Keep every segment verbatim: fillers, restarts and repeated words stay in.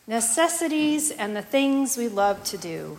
necessities and the things we love to do.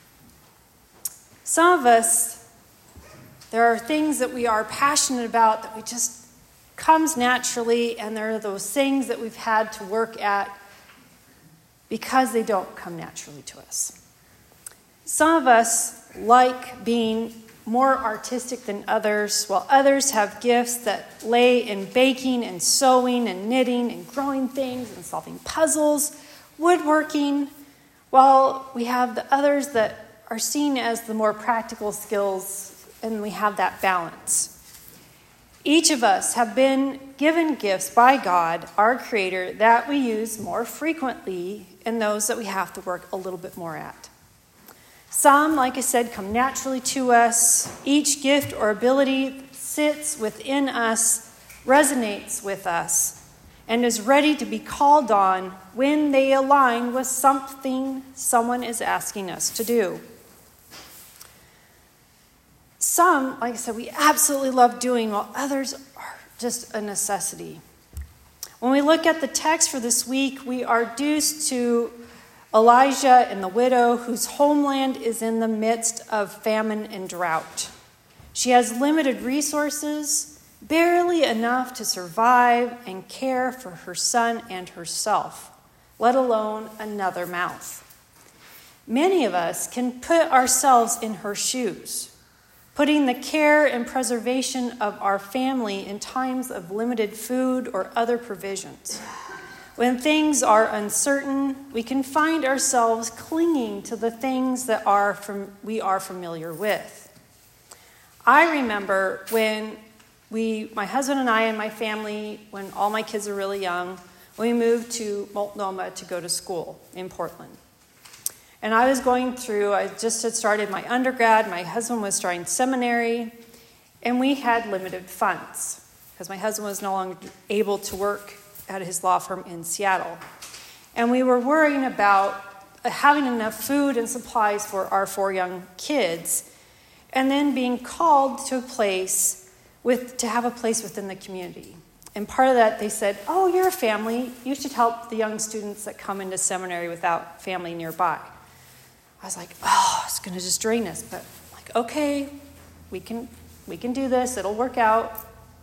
Some of us, there are things that we are passionate about that we just comes naturally, and there are those things that we've had to work at because they don't come naturally to us. Some of us like being more artistic than others, while others have gifts that lay in baking and sewing and knitting and growing things and solving puzzles, woodworking, while we have the others that are seen as the more practical skills, and we have that balance. Each of us have been given gifts by God, our Creator, that we use more frequently, and those that we have to work a little bit more at. Some, like I said, come naturally to us. Each gift or ability that sits within us, resonates with us, and is ready to be called on when they align with something someone is asking us to do. Some, like I said, we absolutely love doing, while others are just a necessity. When we look at the text for this week, we are introduced to Elijah and the widow whose homeland is in the midst of famine and drought. She has limited resources, barely enough to survive and care for her son and herself, let alone another mouth. Many of us can put ourselves in her shoes, putting the care and preservation of our family in times of limited food or other provisions. When things are uncertain, we can find ourselves clinging to the things that are from, we are familiar with. I remember when we, my husband and I and my family, when all my kids were really young, we moved to Multnomah to go to school in Portland. And I was going through, I just had started my undergrad, my husband was starting seminary, and we had limited funds because my husband was no longer able to work at his law firm in Seattle. And we were worrying about having enough food and supplies for our four young kids, and then being called to a place with to have a place within the community. And part of that, they said, oh, you're a family. You should help the young students that come into seminary without family nearby. I was like, oh, it's going to just drain us. But like, okay, we can we can do this. It'll work out.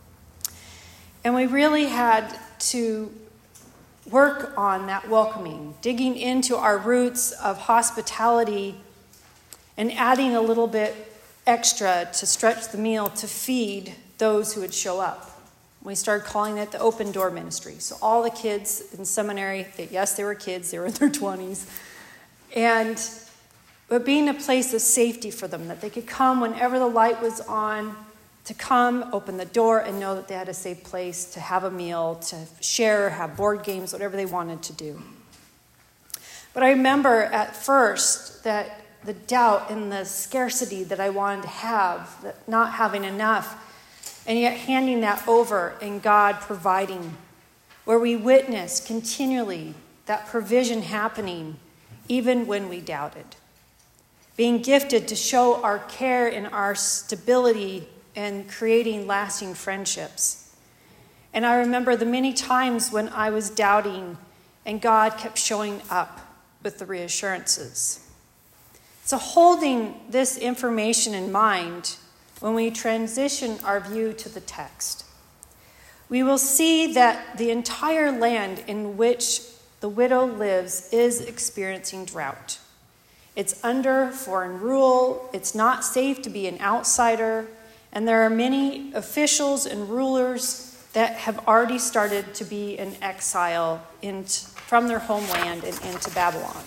And we really had to work on that welcoming, digging into our roots of hospitality and adding a little bit extra to stretch the meal to feed those who would show up. We started calling it the open door ministry. So all the kids in seminary, they, yes, they were kids, they were in their twenties, and but being a place of safety for them, that they could come whenever the light was on, to come, open the door, and know that they had a safe place to have a meal, to share, have board games, whatever they wanted to do. But I remember at first that the doubt and the scarcity that I wanted to have, that not having enough, and yet handing that over and God providing, where we witnessed continually that provision happening even when we doubted. Being gifted to show our care and our stability and creating lasting friendships. And I remember the many times when I was doubting and God kept showing up with the reassurances. So holding this information in mind, when we transition our view to the text, we will see that the entire land in which the widow lives is experiencing drought. It's under foreign rule, it's not safe to be an outsider, and there are many officials and rulers that have already started to be in exile in, from their homeland and into Babylon.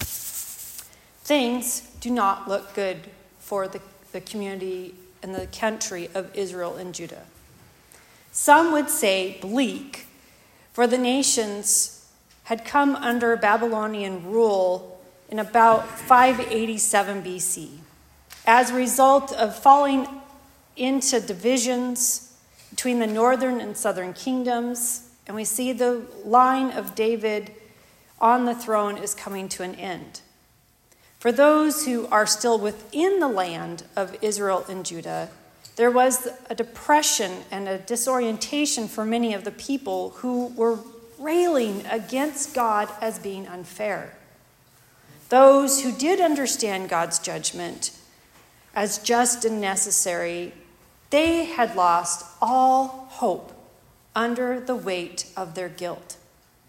Things do not look good for the, the community and the country of Israel and Judah. Some would say bleak, for the nations had come under Babylonian rule in about five eighty-seven B C as a result of falling into divisions between the northern and southern kingdoms, and we see the line of David on the throne is coming to an end. For those who are still within the land of Israel and Judah, there was a depression and a disorientation for many of the people who were railing against God as being unfair. Those who did understand God's judgment as just and necessary, they had lost all hope under the weight of their guilt.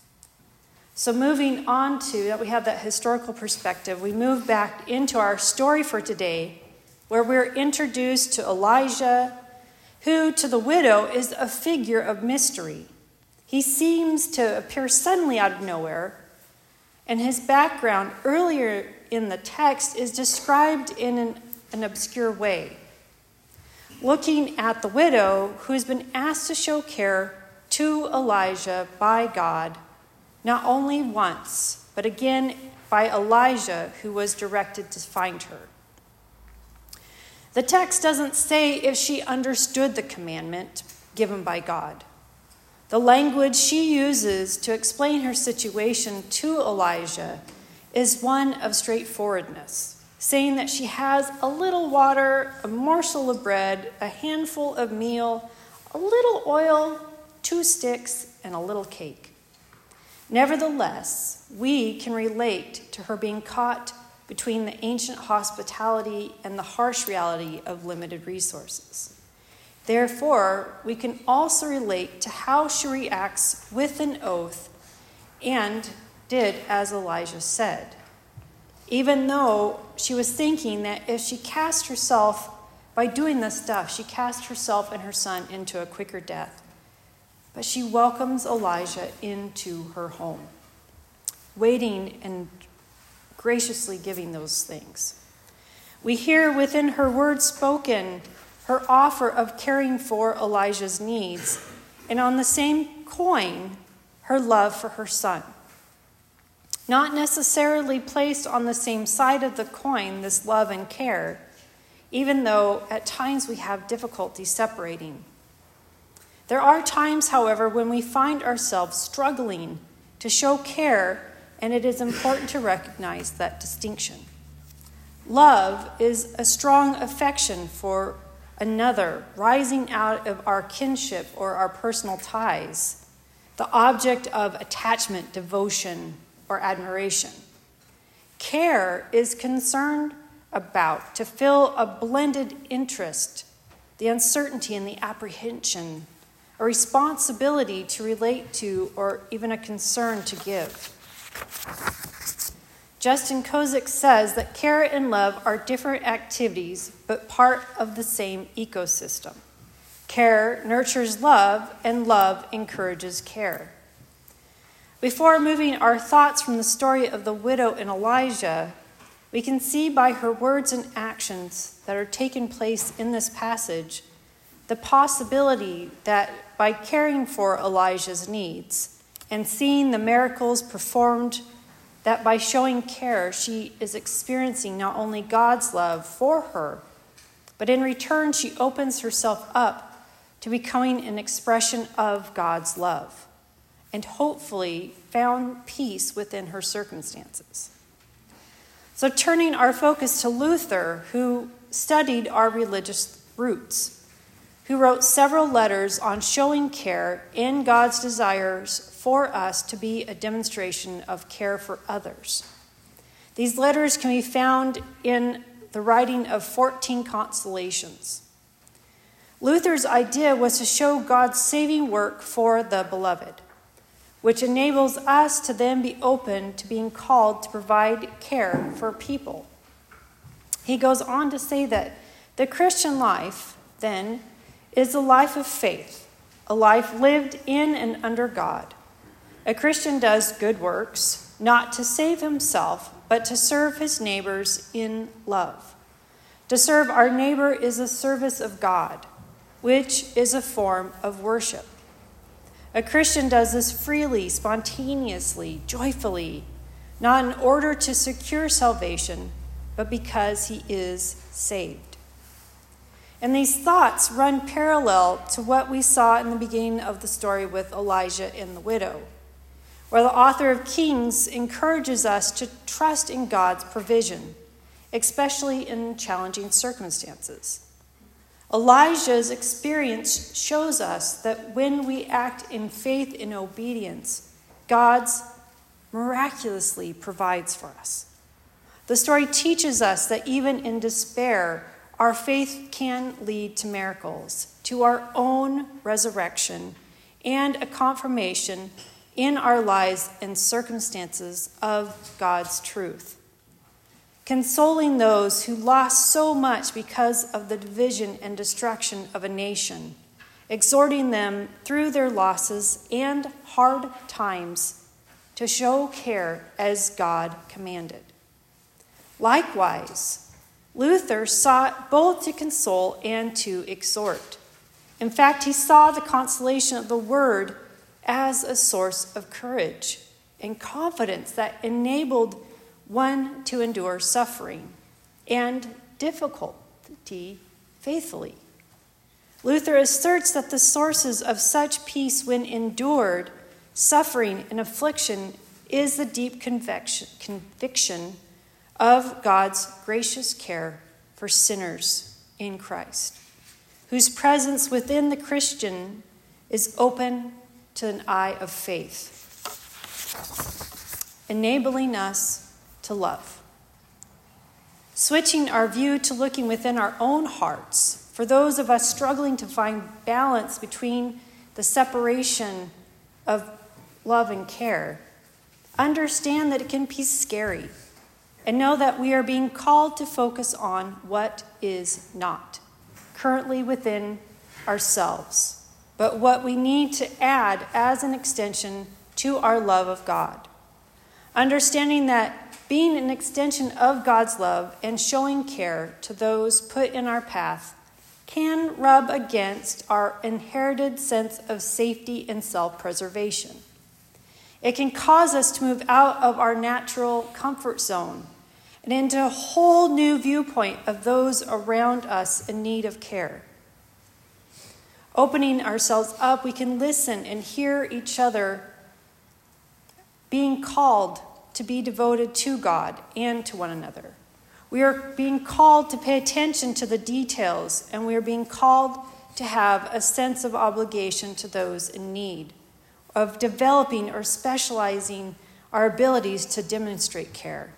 So moving on to that, we have that historical perspective. We move back into our story for today, where we're introduced to Elijah, who to the widow is a figure of mystery. He seems to appear suddenly out of nowhere, and his background earlier in the text is described in an, an obscure way. Looking at the widow who's been asked to show care to Elijah by God, not only once, but again by Elijah, who was directed to find her. The text doesn't say if she understood the commandment given by God. The language she uses to explain her situation to Elijah is one of straightforwardness, saying that she has a little water, a morsel of bread, a handful of meal, a little oil, two sticks, and a little cake. Nevertheless, we can relate to her being caught between the ancient hospitality and the harsh reality of limited resources. Therefore, we can also relate to how she reacts with an oath and did as Elijah said, even though she was thinking that if she cast herself, by doing this stuff, she cast herself and her son into a quicker death. But she welcomes Elijah into her home, waiting and graciously giving those things. We hear within her words spoken her offer of caring for Elijah's needs, and on the same coin, her love for her son. Not necessarily placed on the same side of the coin, this love and care, even though at times we have difficulty separating. There are times, however, when we find ourselves struggling to show care, and it is important to recognize that distinction. Love is a strong affection for another, rising out of our kinship or our personal ties, the object of attachment, devotion, or admiration. Care is concerned about to fill a blended interest, the uncertainty and the apprehension, a responsibility to relate to, or even a concern to give. Justin Kozik says that care and love are different activities, but part of the same ecosystem. Care nurtures love, and love encourages care. Before moving our thoughts from the story of the widow and Elijah, we can see by her words and actions that are taking place in this passage the possibility that by caring for Elijah's needs and seeing the miracles performed, that by showing care, she is experiencing not only God's love for her, but in return, she opens herself up to becoming an expression of God's love, and hopefully found peace within her circumstances. So turning our focus to Luther, who studied our religious roots, who wrote several letters on showing care in God's desires for us to be a demonstration of care for others. These letters can be found in the writing of fourteen Consolations. Luther's idea was to show God's saving work for the beloved, which enables us to then be open to being called to provide care for people. He goes on to say that the Christian life, then, is a life of faith, a life lived in and under God. A Christian does good works, not to save himself, but to serve his neighbors in love. To serve our neighbor is a service of God, which is a form of worship. A Christian does this freely, spontaneously, joyfully, not in order to secure salvation, but because he is saved. And these thoughts run parallel to what we saw in the beginning of the story with Elijah and the widow, where the author of Kings encourages us to trust in God's provision, especially in challenging circumstances. Elijah's experience shows us that when we act in faith and obedience, God miraculously provides for us. The story teaches us that even in despair, our faith can lead to miracles, to our own resurrection, and a confirmation in our lives and circumstances of God's truth. Consoling those who lost so much because of the division and destruction of a nation, exhorting them through their losses and hard times to show care as God commanded. Likewise, Luther sought both to console and to exhort. In fact, he saw the consolation of the word as a source of courage and confidence that enabled one to endure suffering and difficulty faithfully. Luther asserts that the sources of such peace when endured, suffering and affliction, is the deep conviction, conviction of God's gracious care for sinners in Christ, whose presence within the Christian is open to an eye of faith, enabling us to love. Switching our view to looking within our own hearts, for those of us struggling to find balance between the separation of love and care, understand that it can be scary, and know that we are being called to focus on what is not currently within ourselves, but what we need to add as an extension to our love of God. Understanding that being an extension of God's love and showing care to those put in our path can rub against our inherited sense of safety and self-preservation. It can cause us to move out of our natural comfort zone and into a whole new viewpoint of those around us in need of care. Opening ourselves up, we can listen and hear each other being called to be devoted to God and to one another. We are being called to pay attention to the details, and we are being called to have a sense of obligation to those in need, of developing or specializing our abilities to demonstrate care.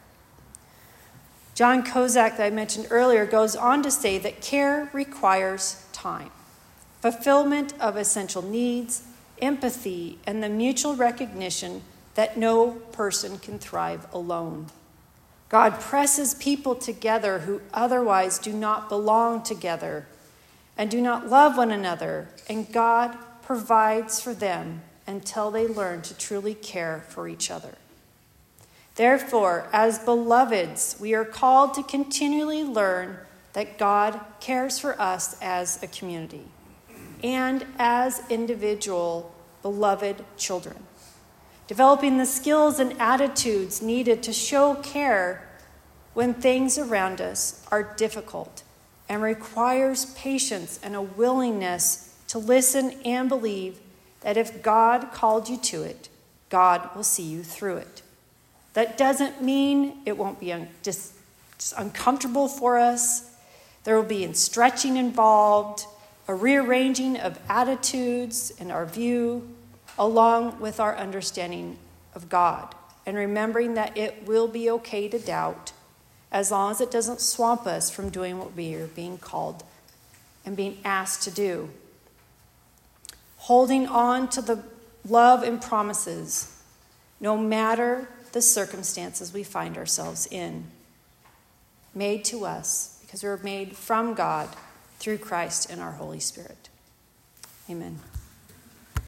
John Kozak, that I mentioned earlier, goes on to say that care requires time, fulfillment of essential needs, empathy, and the mutual recognition that no person can thrive alone. God presses people together who otherwise do not belong together and do not love one another, and God provides for them until they learn to truly care for each other. Therefore, as beloveds, we are called to continually learn that God cares for us as a community and as individual beloved children, developing the skills and attitudes needed to show care when things around us are difficult and requires patience and a willingness to listen and believe that if God called you to it, God will see you through it. That doesn't mean it won't be un- just, just uncomfortable for us. There will be stretching involved, a rearranging of attitudes and our view, along with our understanding of God, and remembering that it will be okay to doubt as long as it doesn't swamp us from doing what we are being called and being asked to do. Holding on to the love and promises, no matter the circumstances we find ourselves in, made to us because we were made from God through Christ and our Holy Spirit. Amen.